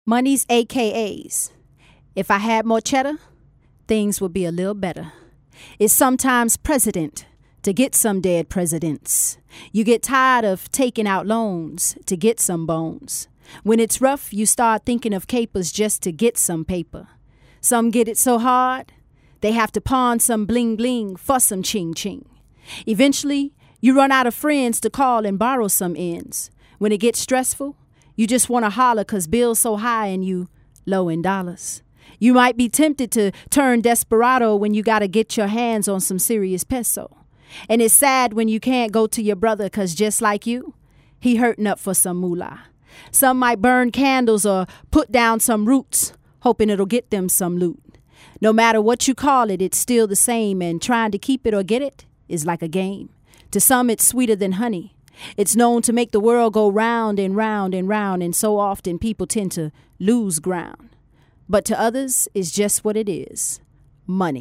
Money's AKAs. If I had more cheddar, things would be a little better. It's sometimes president to get some dead presidents. You get tired of taking out loans to get some bones. When it's rough, you start thinking of capers just to get some paper. Some get it so hard, they have to pawn some bling bling for some ching ching. Eventually, you run out of friends to call and borrow some ends. When it gets stressful, you just want to holler 'cause bills so high and you low in dollars. You might be tempted to turn desperado when you got to get your hands on some serious peso. And it's sad when you can't go to your brother 'cause just like you, he hurting up for some moolah. Some might burn candles or put down some roots, hoping it'll get them some loot. No matter what you call it, it's still the same, and trying to keep it or get it is like a game. To some, it's sweeter than honey. It's known to make the world go round and round and round, and so often people tend to lose ground. But to others, it's just what it is: money.